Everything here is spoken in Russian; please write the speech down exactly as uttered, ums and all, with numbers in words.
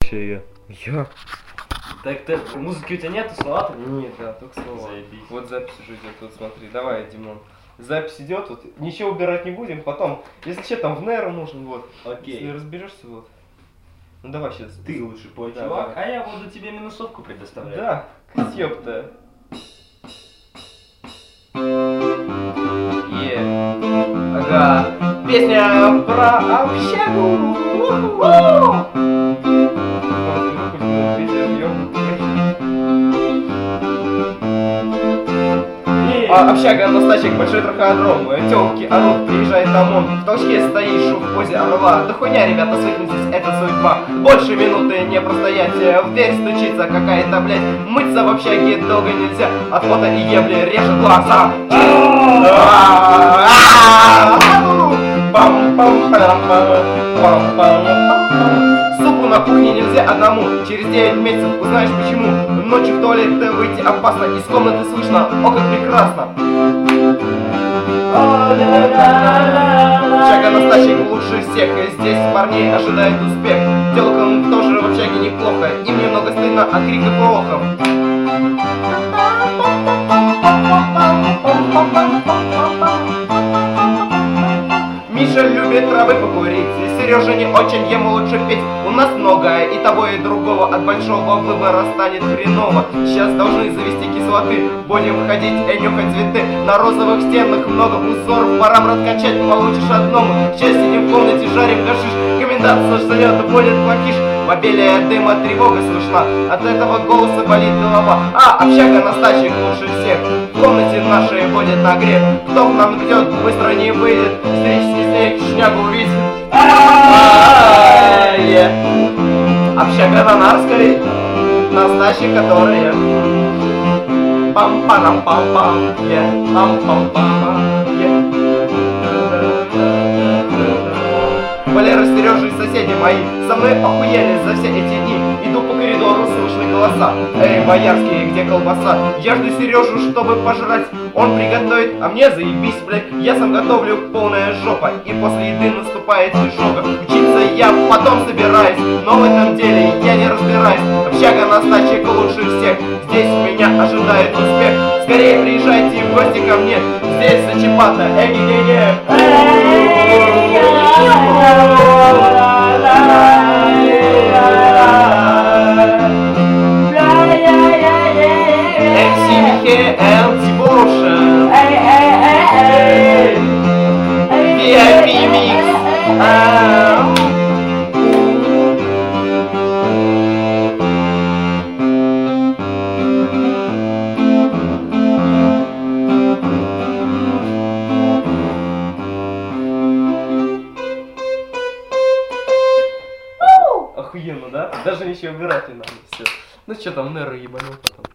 вообще я? Я? Так ты, музыки у тебя нету, слова? Нет, да, только слова. Заебись. Вот запись уже идет, вот смотри, давай, Димон. Запись идет, вот ничего убирать не будем, потом, если что, там в нейро нужен, вот. Окей. Если разберешься, вот. Ну давай сейчас. Ты лучше пой, Да, чувак, давай. а я буду тебе минусовку предоставлять. Да, ёпта. Е. Ага. Песня про общагу. А, общага Настасик, большой траходром. Тёлки орут, приезжает ОМОН. В толчке стоишь в позе орла. Да хуйня, ребята, свыкнитесь, это судьба. Больше минуты не простоять. В дверь стучится какая-то, блядь. Мыться в общаге долго нельзя. От пота и ебли режет глаза. Супу на кухне нельзя одному. Через девять месяцев узнаешь почему. Ночью в туалет выйти опасно. Из комнаты слышно, о как прекрасно. Общага Настасик лучше всех. Здесь парней ожидает успех. Телкам тоже в общаге неплохо. Им немного стыдно от крика плохо. Миша любит травы покурить, Сережа не очень, ему лучше петь. У нас многое, и того, и другого, от большого выбора станет хреново. Сейчас должны завести кислоты, будем ходить и нюхать цветы. На розовых стенах много узоров, пора, брат, кончать, получишь одному. Сейчас сидим в комнате, жарим гашиш, комендант сожрет, будет плохиш. Побелее дыма тревога слышна, от этого голоса болит голова. А, общага Настасик лучше всех, в комнате нашей будет нагрев. Кто к нам придет, быстро не выйдет, встречи с ней шнягу увидит. Общага Танарской, Настасик, которая пам-парам-пам-пам, пам-пам-пам-пам. Валера, Сережа и соседи мои со мной охуели за все эти дни. Иду по коридору, слышны голоса. Эй, боярские, где колбаса? Я жду Сережу, чтобы пожрать. Он приготовит, а мне заебись, блядь. Я сам готовлю, полная жопа. И после еды наступает изжога. Учиться я потом собираюсь, но в этом деле я не разбираюсь. Общага Настасик лучше всех, здесь меня ожидает успех. Скорее приезжайте в гости ко мне, здесь зачепата, эй-ге-ге-ге. эм си Михе and Devotion, ви ай пи Mix. Охуенно, да? Даже ничего убирать не надо, все. Ну что там, нейро ебанул потом.